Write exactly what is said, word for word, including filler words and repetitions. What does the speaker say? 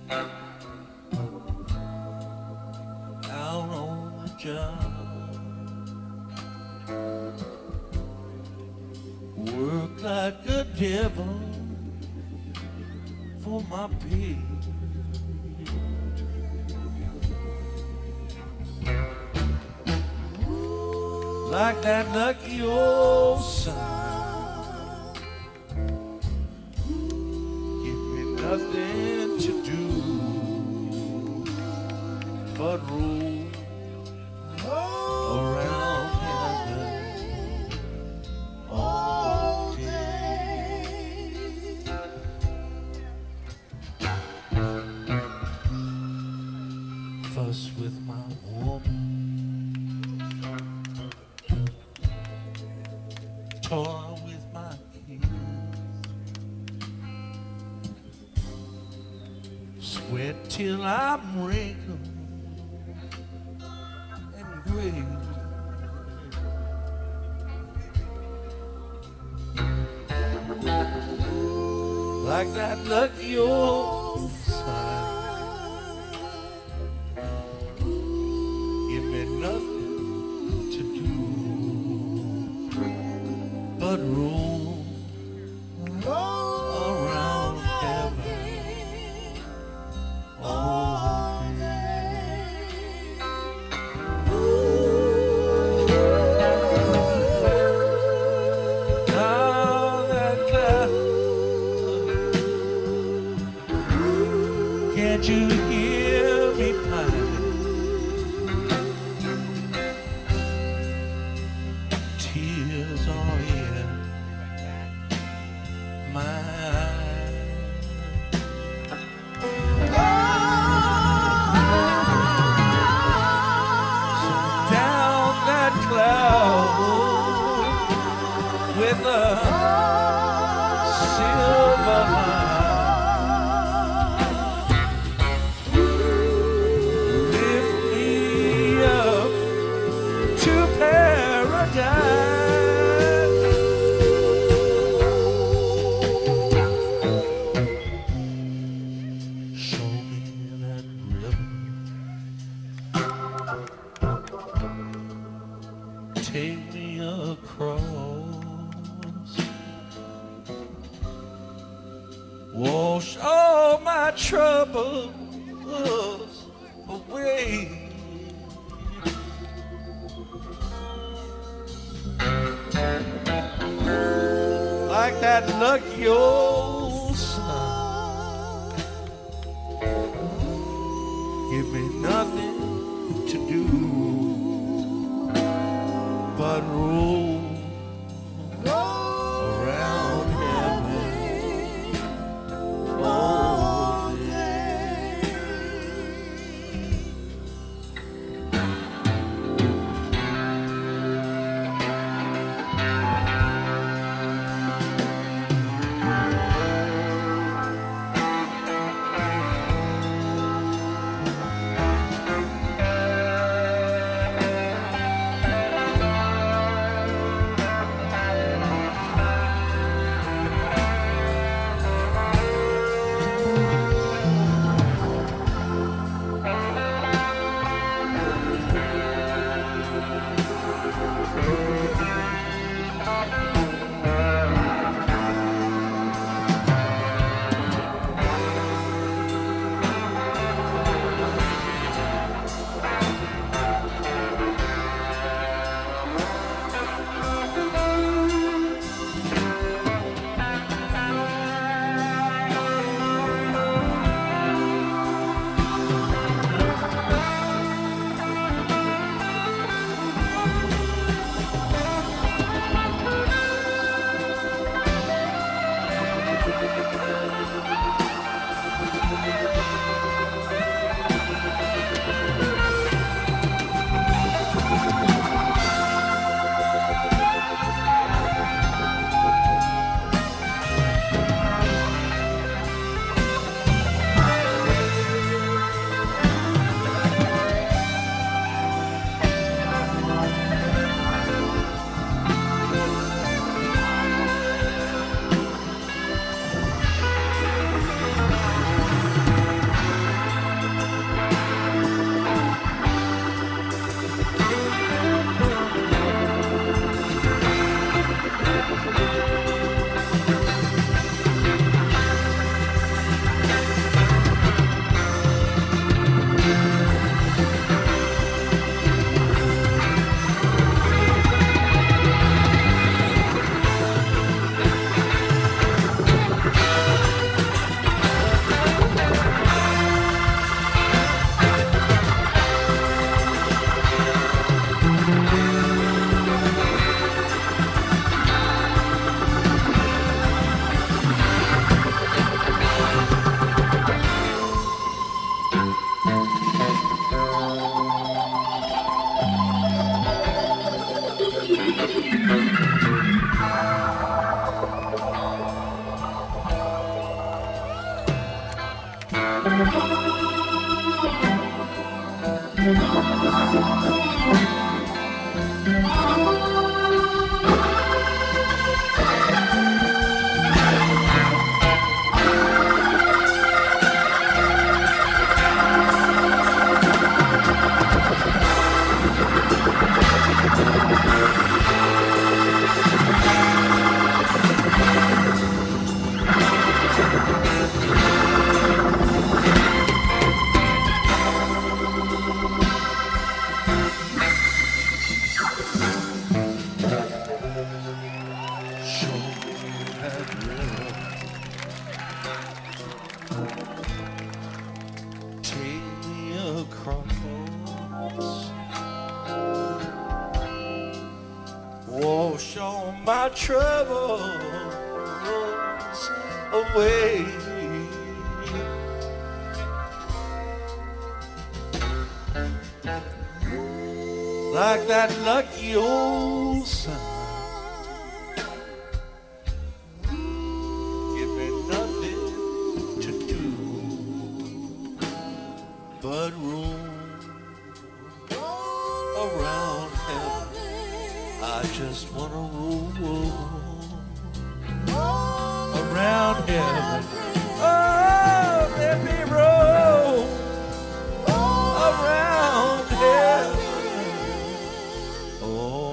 out on the job. Work like a devil for my pay. Like that lucky old son, give me nothing to do but roll around heaven all day. Fuss with my woman, toy with my kids, sweat till I'm wrinkled and gray. Like that lucky old son, give me nothing to do but roll around heaven all day. Now that cloud, can't you hear me pine? Tears are in my eyes. So down that cloud with a silver line, lift me up to paradise. Show me that river, take me across, wash all my troubles away. Like that lucky old sun, give me nothing to do but roll around heaven all day. Wash all my troubles away. Like that lucky old sun, give me nothing to do but roam around heaven. I just wanna roll around heaven. Oh, let me roll around heaven. Oh.